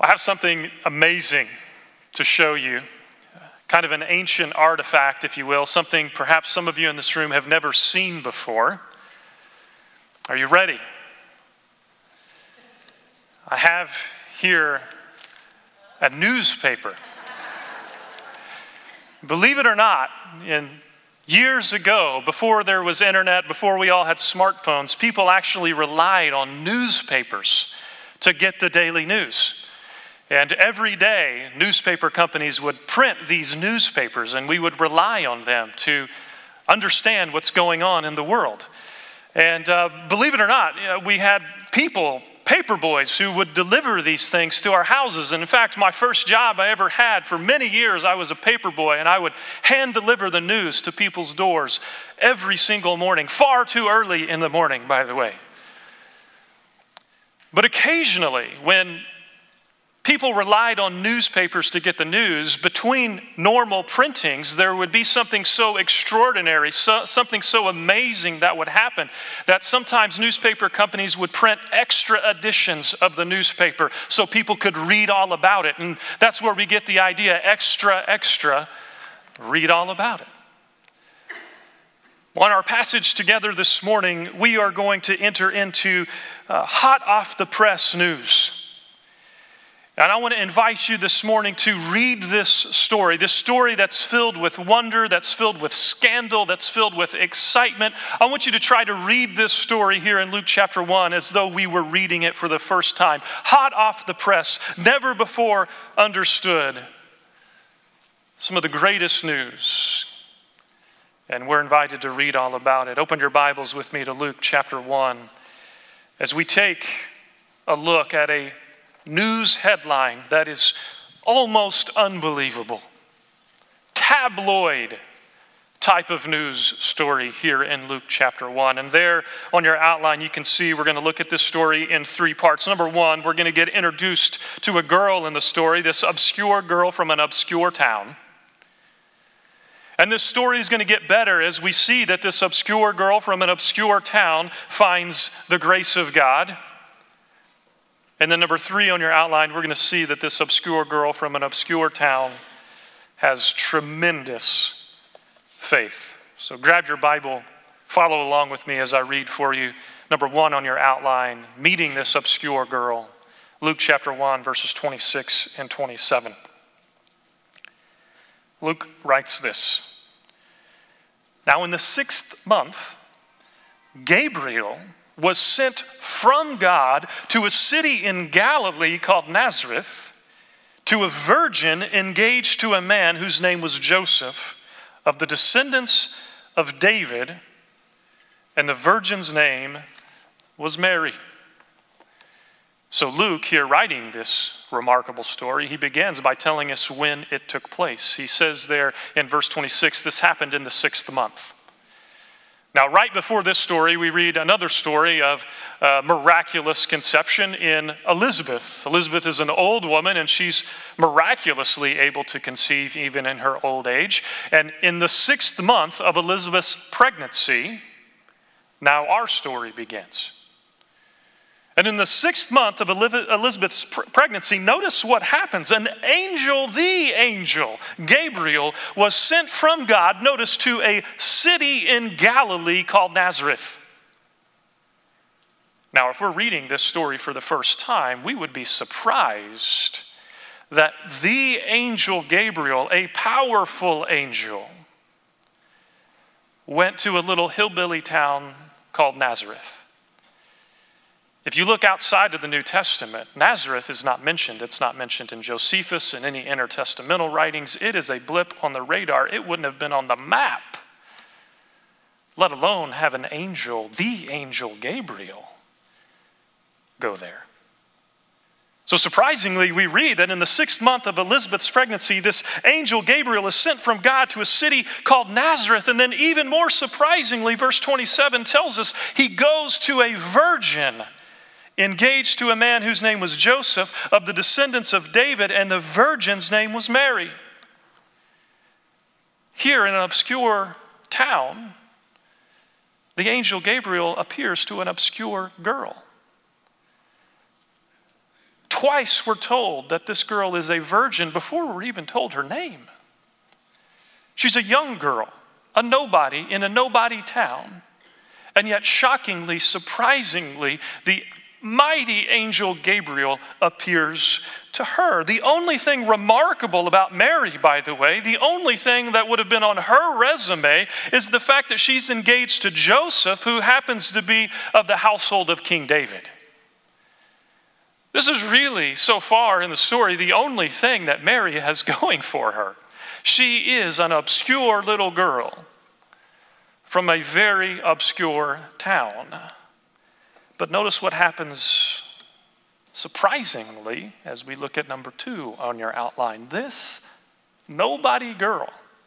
I have something amazing to show you, kind of an ancient artifact, if you will, something perhaps some of you in this room have never seen before. Are you ready? I have here a newspaper. Believe it or not, years ago, before there was internet, before we all had smartphones, people actually relied on newspapers to get the daily news. And every day, newspaper companies would print these newspapers, and we would rely on them to understand what's going on in the world. And believe it or not, we had people, paper boys, who would deliver these things to our houses. And in fact, my first job I ever had, for many years, I was a paper boy, and I would hand deliver the news to people's doors every single morning, far too early in the morning, by the way. But occasionally, when people relied on newspapers to get the news, between normal printings, there would be something so extraordinary, something so amazing that would happen, that sometimes newspaper companies would print extra editions of the newspaper so people could read all about it. And that's where we get the idea, extra, read all about it. On our passage together this morning, we are going to enter into hot off the press news. And I want to invite you this morning to read this story that's filled with wonder, that's filled with scandal, that's filled with excitement. I want you to try to read this story here in Luke chapter 1 as though we were reading it for the first time. Hot off the press, never before understood. Some of the greatest news. And we're invited to read all about it. Open your Bibles with me to Luke chapter 1 as we take a look at a news headline that is almost unbelievable. Tabloid type of news story here in Luke chapter 1. And there on your outline, you can see we're going to look at this story in three parts. Number one, we're going to get introduced to a girl in the story, this obscure girl from an obscure town. And this story is going to get better as we see that this obscure girl from an obscure town finds the grace of God. And then number three on your outline, we're going to see that this obscure girl from an obscure town has tremendous faith. So grab your Bible, follow along with me as I read for you. Number one on your outline, meeting this obscure girl. Luke chapter 1, verses 26 and 27. Luke writes this. Now in the 6th month, Gabriel was sent from God to a city in Galilee called Nazareth, to a virgin engaged to a man whose name was Joseph, of the descendants of David, and the virgin's name was Mary. So Luke, here writing this remarkable story, he begins by telling us when it took place. He says there in verse 26, this happened in the 6th month. Now, right before this story, we read another story of miraculous conception in Elizabeth. Elizabeth is an old woman, and she's miraculously able to conceive even in her old age. And in the 6th month of Elizabeth's pregnancy, now our story begins. And in the 6th month of Elizabeth's pregnancy, notice what happens. An angel, the angel, Gabriel, was sent from God, notice, to a city in Galilee called Nazareth. Now, if we're reading this story for the first time, we would be surprised that the angel Gabriel, a powerful angel, went to a little hillbilly town called Nazareth. If you look outside of the New Testament, Nazareth is not mentioned. It's not mentioned in Josephus and any intertestamental writings. It is a blip on the radar. It wouldn't have been on the map, let alone have an angel, the angel Gabriel, go there. So surprisingly, we read that in the 6th month of Elizabeth's pregnancy, this angel Gabriel is sent from God to a city called Nazareth. And then even more surprisingly, verse 27 tells us he goes to a virgin engaged to a man whose name was Joseph, of the descendants of David, and the virgin's name was Mary. Here in an obscure town, the angel Gabriel appears to an obscure girl. Twice we're told that this girl is a virgin before we're even told her name. She's a young girl, a nobody in a nobody town. And yet, shockingly, surprisingly, the mighty angel Gabriel appears to her. The only thing remarkable about Mary, by the way, the only thing that would have been on her resume is the fact that she's engaged to Joseph, who happens to be of the household of King David. This is really, so far in the story, the only thing that Mary has going for her. She is an obscure little girl from a very obscure town. But notice what happens surprisingly as we look at number 2 on your outline. This nobody girl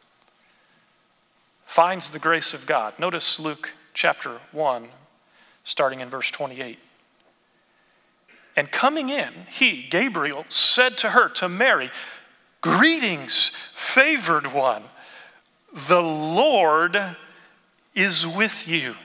finds the grace of God. Notice Luke chapter 1, starting in verse 28. And coming in, he, Gabriel, said to her, to Mary, "Greetings, favored one, the Lord is with you."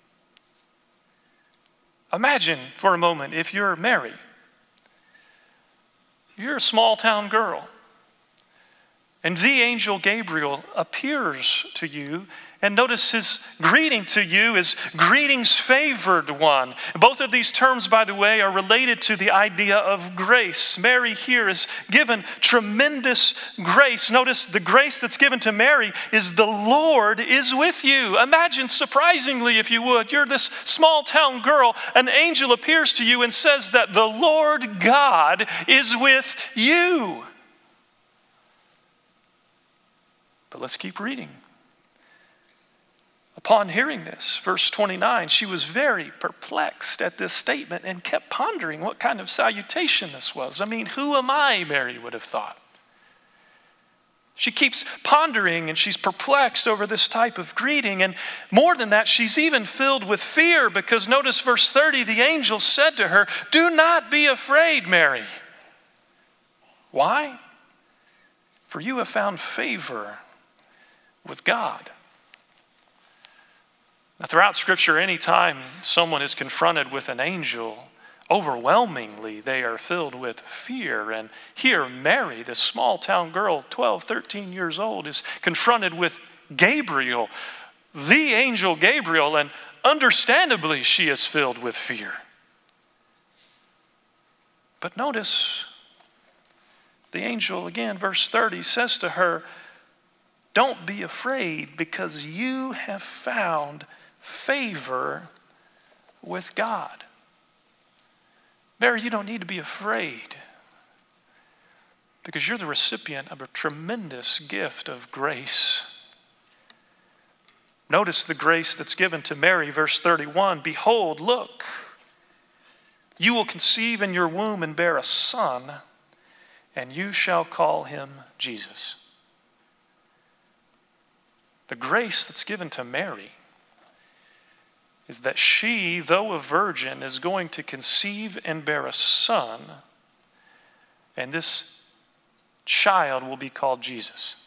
Imagine for a moment if you're Mary. You're a small town girl. And the angel Gabriel appears to you, and notice his greeting to you is "Greetings, favored one." Both of these terms, by the way, are related to the idea of grace. Mary here is given tremendous grace. Notice the grace that's given to Mary is "the Lord is with you." Imagine, surprisingly, if you would, you're this small town girl, an angel appears to you and says that the Lord God is with you. But let's keep reading. Upon hearing this, verse 29, she was very perplexed at this statement and kept pondering what kind of salutation this was. I mean, who am I, Mary would have thought. She keeps pondering and she's perplexed over this type of greeting. And more than that, she's even filled with fear because notice verse 30, the angel said to her, "Do not be afraid, Mary." Why? For you have found favor with God. Now, throughout Scripture, anytime someone is confronted with an angel, overwhelmingly they are filled with fear. And here, Mary, this small town girl, 12, 13 years old, is confronted with Gabriel, the angel Gabriel, and understandably she is filled with fear. But notice, the angel, again, verse 30, says to her, "Don't be afraid because you have found favor with God." Mary, you don't need to be afraid because you're the recipient of a tremendous gift of grace. Notice the grace that's given to Mary, verse 31. "Behold, look, you will conceive in your womb and bear a son, and you shall call him Jesus." The grace that's given to Mary is that she, though a virgin, is going to conceive and bear a son, and this child will be called Jesus.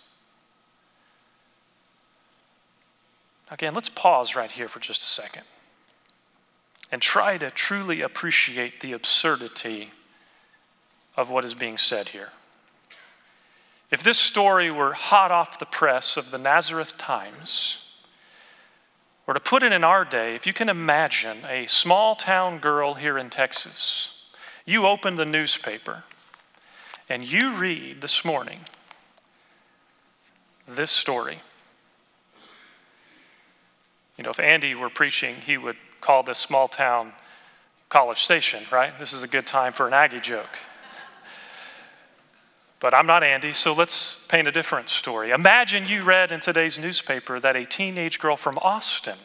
Again, let's pause right here for just a second and try to truly appreciate the absurdity of what is being said here. If this story were hot off the press of the Nazareth Times, or to put it in our day, if you can imagine a small town girl here in Texas, you open the newspaper and you read this morning this story. You know, if Andy were preaching, he would call this small town College Station, right? This is a good time for an Aggie joke. But I'm not Andy, so let's paint a different story. Imagine you read in today's newspaper that a teenage girl from Austin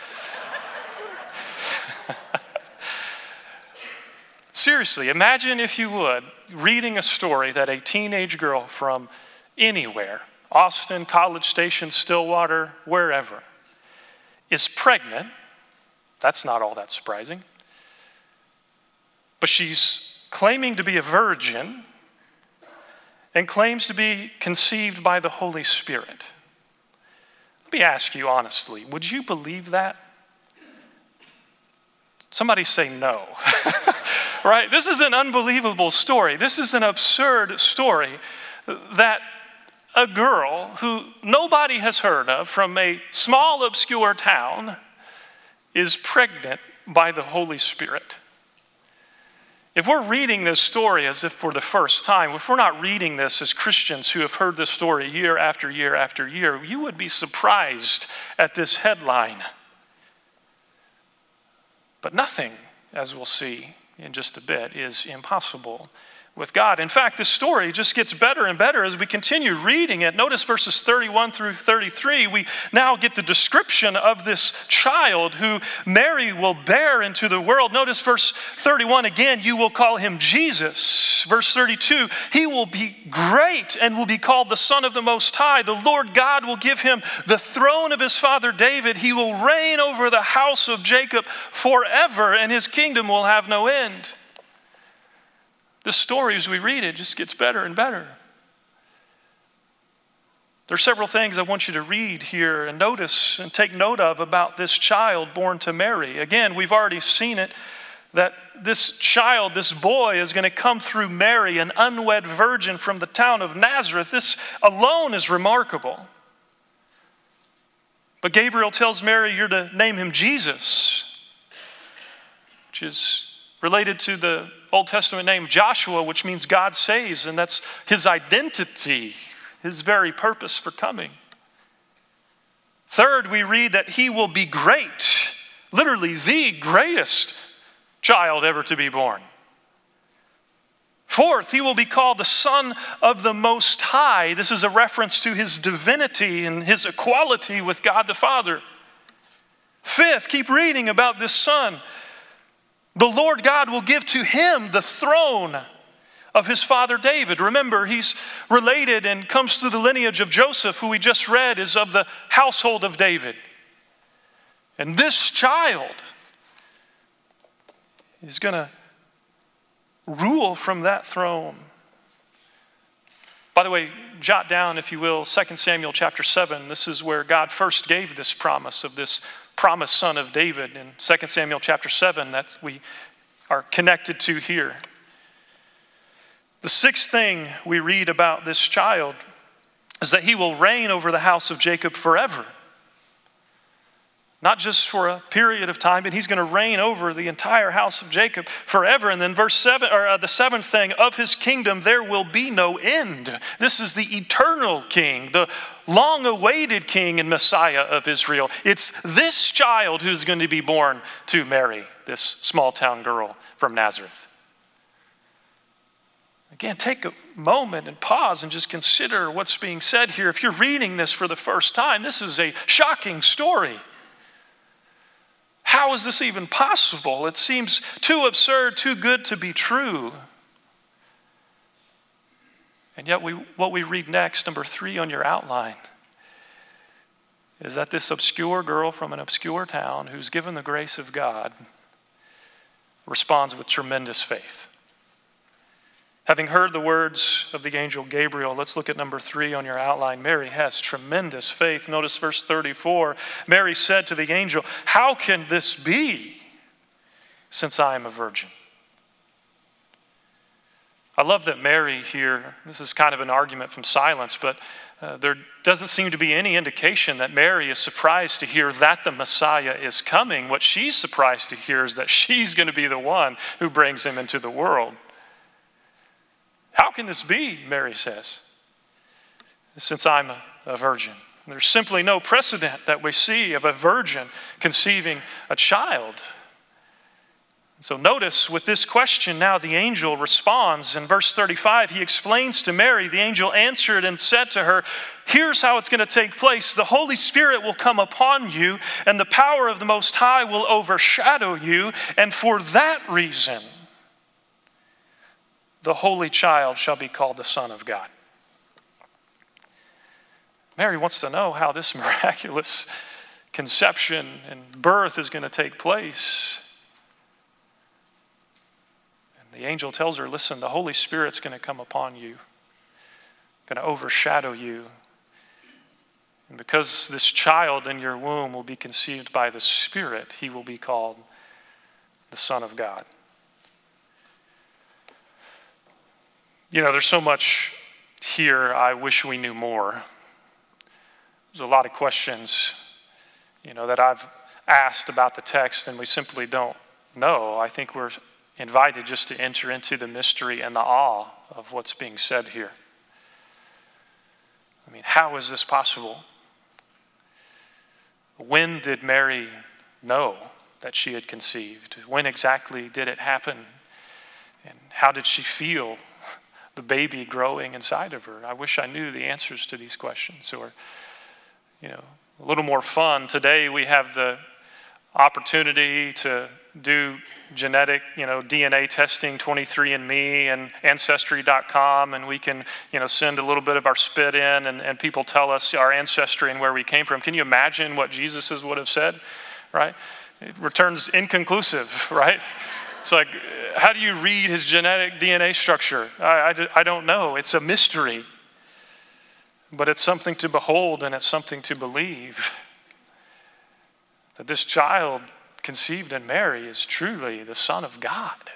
seriously, imagine if you would, reading a story that a teenage girl from anywhere, Austin, College Station, Stillwater, wherever, is pregnant. That's not all that surprising. But she's claiming to be a virgin and claims to be conceived by the Holy Spirit. Let me ask you honestly, would you believe that? Somebody say no. right? This is an unbelievable story. This is an absurd story that a girl who nobody has heard of from a small, obscure town is pregnant by the Holy Spirit. If we're reading this story as if for the first time, if we're not reading this as Christians who have heard this story year after year after year, you would be surprised at this headline. But nothing, as we'll see in just a bit, is impossible with God. In fact, this story just gets better and better as we continue reading it. Notice verses 31 through 33. We now get the description of this child who Mary will bear into the world. Notice verse 31 again, you will call him Jesus. Verse 32, he will be great and will be called the Son of the Most High. The Lord God will give him the throne of his father David. He will reign over the house of Jacob forever, and his kingdom will have no end. This story, as we read it, just gets better and better. There are several things I want you to read here and notice and take note of about this child born to Mary. Again, we've already seen it, that this child, this boy, is going to come through Mary, an unwed virgin from the town of Nazareth. This alone is remarkable. But Gabriel tells Mary, you're to name him Jesus, which is related to the Old Testament name Joshua, which means God saves, and that's his identity, his very purpose for coming. Third, we read that he will be great, literally the greatest child ever to be born. Fourth, he will be called the Son of the Most High. This is a reference to his divinity and his equality with God the Father. Fifth, keep reading about this son. The Lord God will give to him the throne of his father David. Remember, he's related and comes through the lineage of Joseph, who we just read is of the household of David. And this child is going to rule from that throne. By the way, jot down, if you will, 2 Samuel chapter 7. This is where God first gave this promise of this promised son of David in 2 Samuel chapter 7 that we are connected to here. The sixth thing we read about this child is that he will reign over the house of Jacob forever. Not just for a period of time, but he's going to reign over the entire house of Jacob forever. And then verse 7, or the seventh thing, of his kingdom there will be no end. This is the eternal king, the long-awaited king and Messiah of Israel. It's this child who's going to be born to Mary, this small-town girl from Nazareth. Again, take a moment and pause and just consider what's being said here. If you're reading this for the first time, this is a shocking story. How is this even possible? It seems too absurd, too good to be true. And yet what we read next, number 3 on your outline, is that this obscure girl from an obscure town who's given the grace of God responds with tremendous faith. Having heard the words of the angel Gabriel, let's look at number 3 on your outline. Mary has tremendous faith. Notice verse 34. Mary said to the angel, "How can this be, since I am a virgin?" I love that Mary here, this is kind of an argument from silence, but there doesn't seem to be any indication that Mary is surprised to hear that the Messiah is coming. What she's surprised to hear is that she's going to be the one who brings him into the world. How can this be, Mary says, since I'm a virgin? There's simply no precedent that we see of a virgin conceiving a child. So notice with this question now the angel responds. In verse 35, he explains to Mary, the angel answered and said to her, here's how it's going to take place. The Holy Spirit will come upon you, and the power of the Most High will overshadow you, and for that reason, the holy child shall be called the Son of God. Mary wants to know how this miraculous conception and birth is going to take place. And the angel tells her, listen, the Holy Spirit's going to come upon you, going to overshadow you. And because this child in your womb will be conceived by the Spirit, he will be called the Son of God. There's so much here I wish we knew more. There's a lot of questions, that I've asked about the text and we simply don't know. I think we're invited just to enter into the mystery and the awe of what's being said here. How is this possible? When did Mary know that she had conceived? When exactly did it happen? And how did she feel the baby growing inside of her? I wish I knew the answers to these questions. Or, a little more fun. Today we have the opportunity to do genetic, DNA testing, 23andMe and Ancestry.com, and we can, send a little bit of our spit in and people tell us our ancestry and where we came from. Can you imagine what Jesus would have said, right? It returns inconclusive, right? It's like, how do you read his genetic DNA structure? I don't know. It's a mystery. But it's something to behold and it's something to believe. That this child conceived in Mary is truly the Son of God.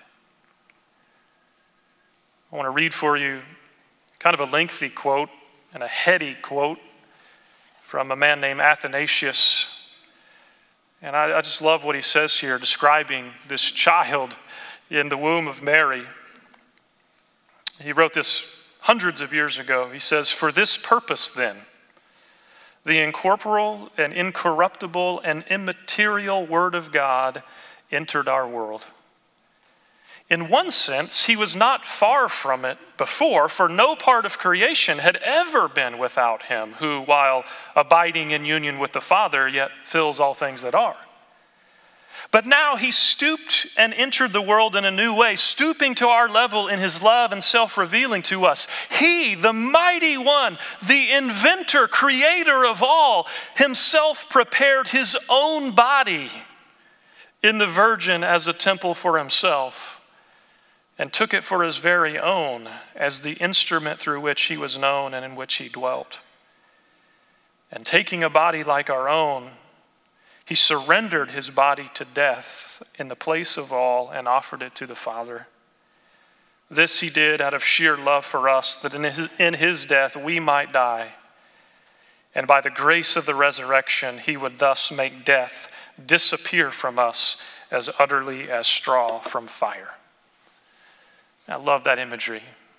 I want to read for you kind of a lengthy quote and a heady quote from a man named Athanasius. And I just love what he says here, describing this child in the womb of Mary. He wrote this hundreds of years ago. He says, "For this purpose then, the incorporeal and incorruptible and immaterial Word of God entered our world. In one sense, he was not far from it before, for no part of creation had ever been without him, who, while abiding in union with the Father, yet fills all things that are. But now he stooped and entered the world in a new way, stooping to our level in his love and self-revealing to us. He, the mighty one, the inventor, creator of all, himself prepared his own body in the Virgin as a temple for himself, and took it for his very own as the instrument through which he was known and in which he dwelt. And taking a body like our own, he surrendered his body to death in the place of all and offered it to the Father. This he did out of sheer love for us, that in his death we might die. And by the grace of the resurrection, he would thus make death disappear from us as utterly as straw from fire." I love that imagery.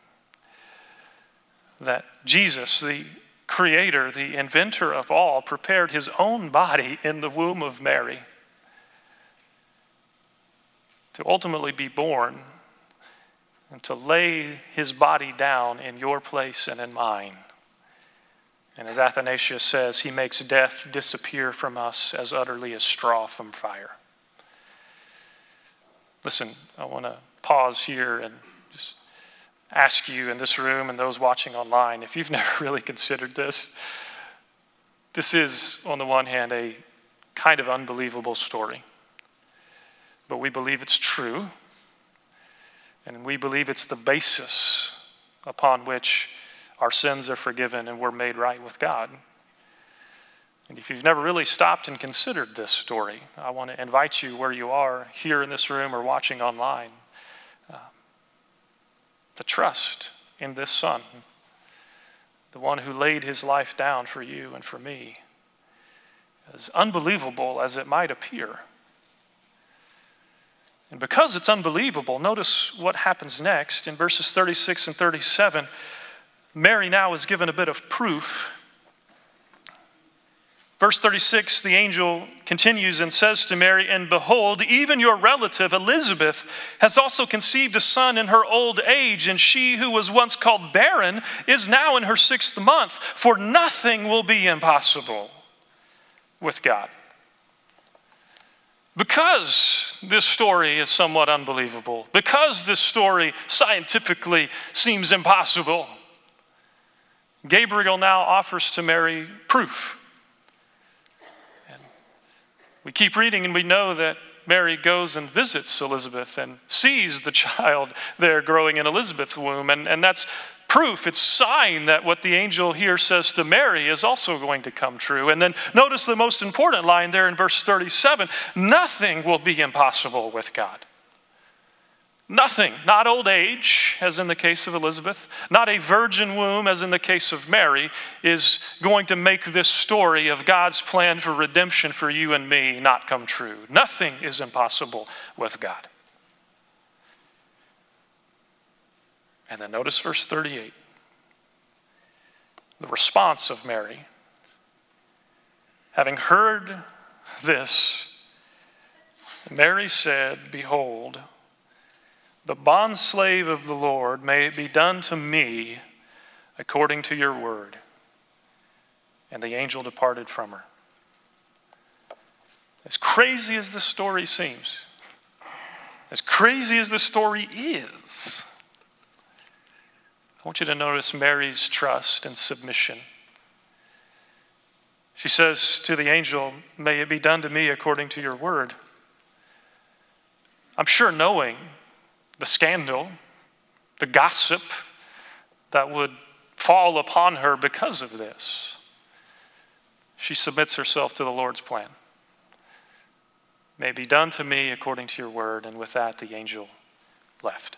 That Jesus, the creator, the inventor of all, prepared his own body in the womb of Mary to ultimately be born and to lay his body down in your place and in mine. And as Athanasius says, he makes death disappear from us as utterly as straw from fire. Listen, I want to pause here and just ask you in this room and those watching online, if you've never really considered this, this is, on the one hand, a kind of unbelievable story. But we believe it's true, and we believe it's the basis upon which our sins are forgiven and we're made right with God. And if you've never really stopped and considered this story, I want to invite you where you are, here in this room or watching online, to trust in this Son, the one who laid his life down for you and for me. As unbelievable as it might appear. And because it's unbelievable, notice what happens next. In verses 36 and 37, Mary now is given a bit of proof. Verse 36, the angel continues and says to Mary, "And behold, even your relative Elizabeth has also conceived a son in her old age, and she who was once called barren is now in her 6th month, for nothing will be impossible with God." Because this story is somewhat unbelievable, because this story scientifically seems impossible, Gabriel now offers to Mary proof. We keep reading and we know that Mary goes and visits Elizabeth and sees the child there growing in Elizabeth's womb. And that's proof, it's sign that what the angel here says to Mary is also going to come true. And then notice the most important line there in verse 37, nothing will be impossible with God. Nothing, not old age, as in the case of Elizabeth, not a virgin womb, as in the case of Mary, is going to make this story of God's plan for redemption for you and me not come true. Nothing is impossible with God. And then notice verse 38. The response of Mary. Having heard this, Mary said, "Behold, the bondslave of the Lord, may it be done to me according to your word." And the angel departed from her. As crazy as this story seems, as crazy as this story is, I want you to notice Mary's trust and submission. She says to the angel, "May it be done to me according to your word." I'm sure knowing the scandal, the gossip that would fall upon her because of this, she submits herself to the Lord's plan. "May it be done to me according to your word." And with that, the angel left.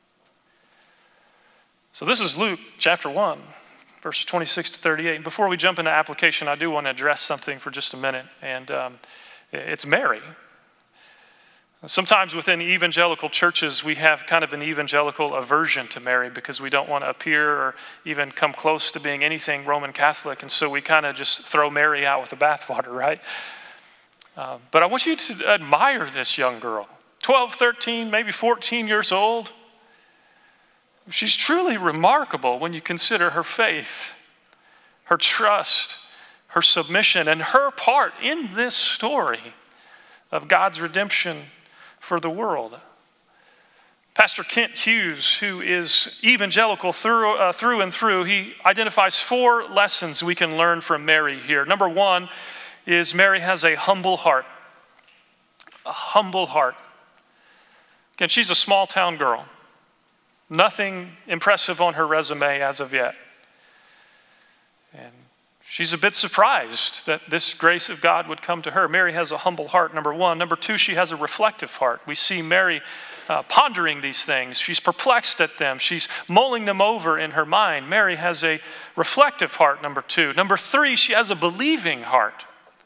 So this is Luke chapter 1, verses 26 to 38. And before we jump into application, I do want to address something for just a minute, and it's Mary. Sometimes within evangelical churches, we have kind of an evangelical aversion to Mary because we don't want to appear or even come close to being anything Roman Catholic, and so we kind of just throw Mary out with the bathwater, right? But I want you to admire this young girl, 12, 13, maybe 14 years old. She's truly remarkable when you consider her faith, her trust, her submission, and her part in this story of God's redemption for the world. Pastor Kent Hughes, who is evangelical through and through, he identifies 4 lessons we can learn from Mary here. Number 1 is Mary has a humble heart. A humble heart. Again, she's a small town girl. Nothing impressive on her resume as of yet. And she's a bit surprised that this grace of God would come to her. Mary has a humble heart, number 1. Number 2, she has a reflective heart. We see Mary pondering these things. She's perplexed at them. She's mulling them over in her mind. Mary has a reflective heart, number 2. Number 3, she has a believing heart.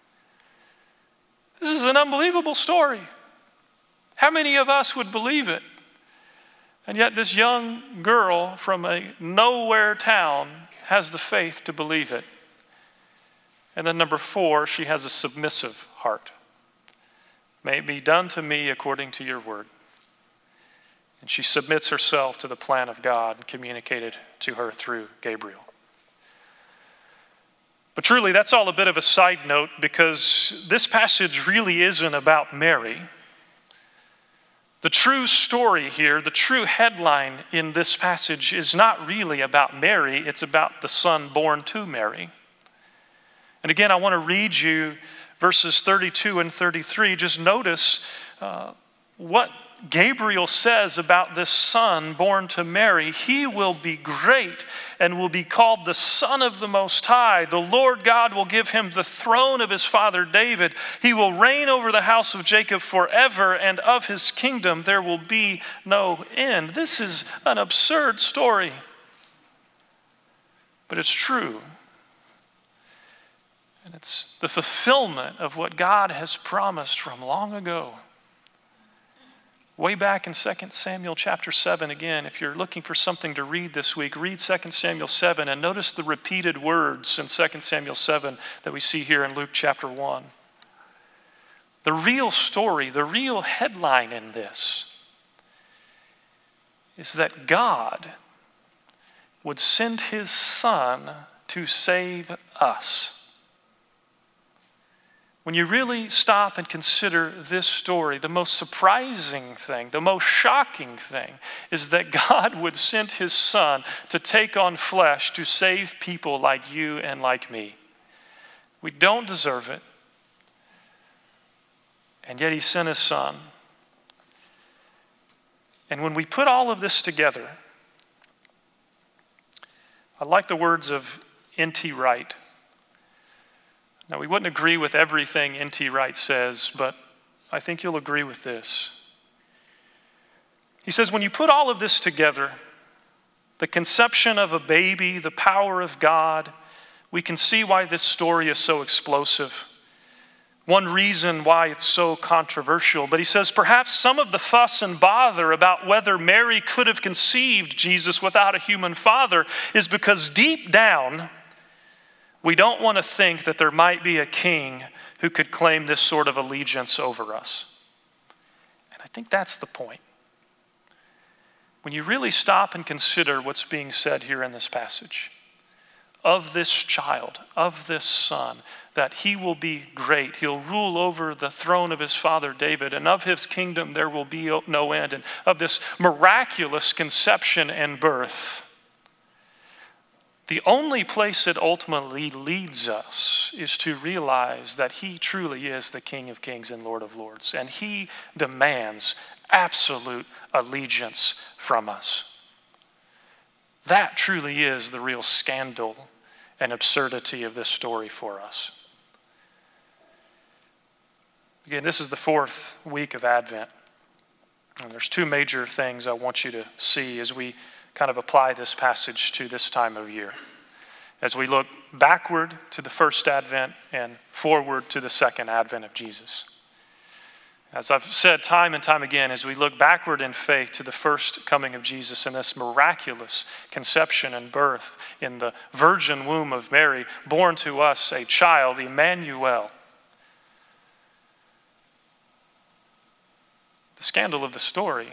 This is an unbelievable story. How many of us would believe it? And yet this young girl from a nowhere town has the faith to believe it. And then number 4, she has a submissive heart. May it be done to me according to your word. And she submits herself to the plan of God communicated to her through Gabriel. But truly, that's all a bit of a side note, because this passage really isn't about Mary. The true story here, the true headline in this passage is not really about Mary, it's about the son born to Mary. And again, I want to read you verses 32 and 33. Just notice what Gabriel says about this son born to Mary. He will be great and will be called the Son of the Most High. The Lord God will give him the throne of his father David. He will reign over the house of Jacob forever, and of his kingdom there will be no end. This is an absurd story, but it's true. And it's the fulfillment of what God has promised from long ago. Way back in 2 Samuel chapter 7, again, if you're looking for something to read this week, read 2 Samuel 7 and notice the repeated words in 2 Samuel 7 that we see here in Luke chapter 1. The real story, the real headline in this is that God would send his son to save us. When you really stop and consider this story, the most surprising thing, the most shocking thing is that God would send his son to take on flesh to save people like you and like me. We don't deserve it. And yet he sent his son. And when we put all of this together, I like the words of N.T. Wright. Now, we wouldn't agree with everything N.T. Wright says, but I think you'll agree with this. He says, when you put all of this together, the conception of a baby, the power of God, we can see why this story is so explosive. One reason why it's so controversial. But he says, perhaps some of the fuss and bother about whether Mary could have conceived Jesus without a human father is because deep down, we don't want to think that there might be a king who could claim this sort of allegiance over us. And I think that's the point. When you really stop and consider what's being said here in this passage, of this child, of this son, that he will be great. He'll rule over the throne of his father David, and of his kingdom there will be no end. And of this miraculous conception and birth, the only place it ultimately leads us is to realize that he truly is the King of Kings and Lord of Lords, and he demands absolute allegiance from us. That truly is the real scandal and absurdity of this story for us. Again, this is the fourth week of Advent. And there's two major things I want you to see as we kind of apply this passage to this time of year. As we look backward to the first Advent and forward to the second Advent of Jesus. As I've said time and time again, as we look backward in faith to the first coming of Jesus and this miraculous conception and birth in the virgin womb of Mary, born to us a child, Emmanuel. The scandal of the story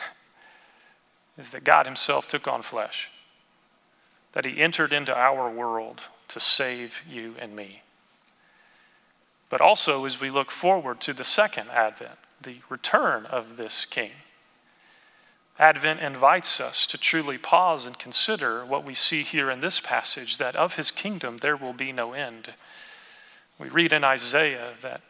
is that God himself took on flesh, that he entered into our world to save you and me. But also, as we look forward to the second Advent, the return of this King, Advent invites us to truly pause and consider what we see here in this passage, that of his kingdom there will be no end. We read in Isaiah that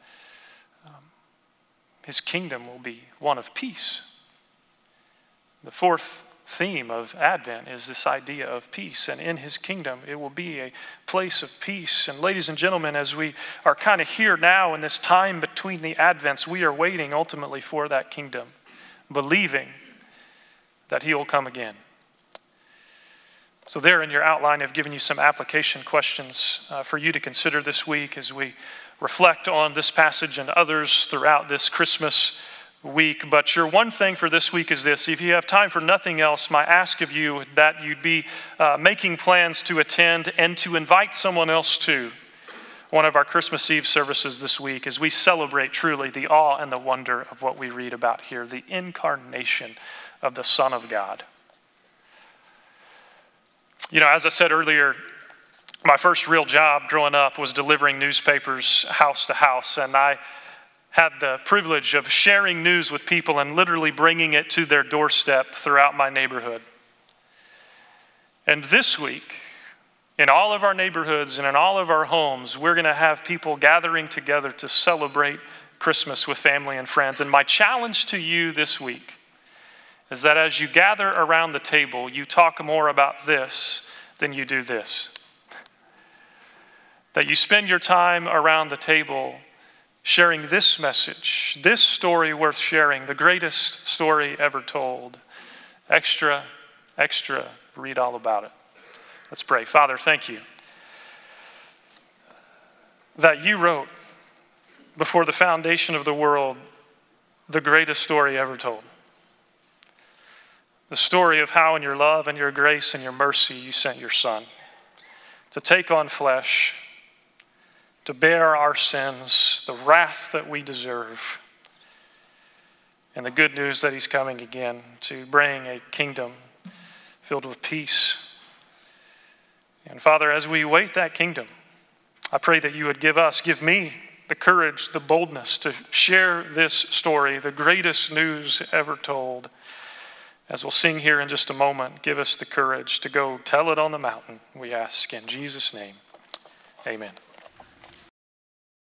his kingdom will be one of peace. The fourth theme of Advent is this idea of peace, and in his kingdom it will be a place of peace. And ladies and gentlemen, as we are kind of here now in this time between the Advents, we are waiting ultimately for that kingdom, believing that he will come again. So there in your outline, I've given you some application questions for you to consider this week as we reflect on this passage and others throughout this Christmas week. But your one thing for this week is this: if you have time for nothing else, my ask of you that you'd be making plans to attend and to invite someone else to one of our Christmas Eve services this week as we celebrate truly the awe and the wonder of what we read about here, the incarnation of the Son of God. You know, as I said earlier, my first real job growing up was delivering newspapers house to house, and I had the privilege of sharing news with people and literally bringing it to their doorstep throughout my neighborhood. And this week, in all of our neighborhoods and in all of our homes, we're going to have people gathering together to celebrate Christmas with family and friends. And my challenge to you this week is that as you gather around the table, you talk more about this than you do this. That you spend your time around the table sharing this message, this story worth sharing, the greatest story ever told. Extra, read all about it. Let's pray. Father, thank you that you wrote before the foundation of the world the greatest story ever told. The story of how in your love and your grace and your mercy you sent your Son to take on flesh, to bear our sins, the wrath that we deserve, and the good news that he's coming again to bring a kingdom filled with peace. And Father, as we wait that kingdom, I pray that you would give me the courage, the boldness to share this story, the greatest news ever told. As we'll sing here in just a moment, give us the courage to go tell it on the mountain, we ask in Jesus' name. Amen.